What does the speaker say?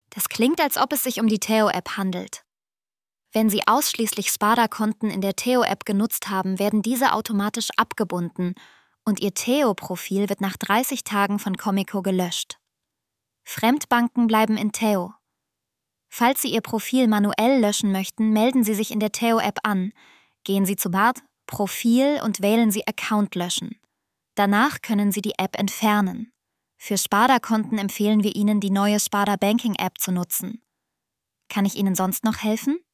Das klingt, als ob es sich um die Theo-App handelt. Wenn Sie ausschließlich Sparda-Konten in der Theo-App genutzt haben, werden diese automatisch abgebunden und Ihr Theo-Profil wird nach 30 Tagen von Comico gelöscht. Fremdbanken bleiben in Theo. Falls Sie Ihr Profil manuell löschen möchten, melden Sie sich in der Theo-App an. Gehen Sie zu Bart, Profil und wählen Sie Account löschen. Danach können Sie die App entfernen. Für Sparda-Konten empfehlen wir Ihnen, die neue Sparda Banking App zu nutzen. Kann ich Ihnen sonst noch helfen?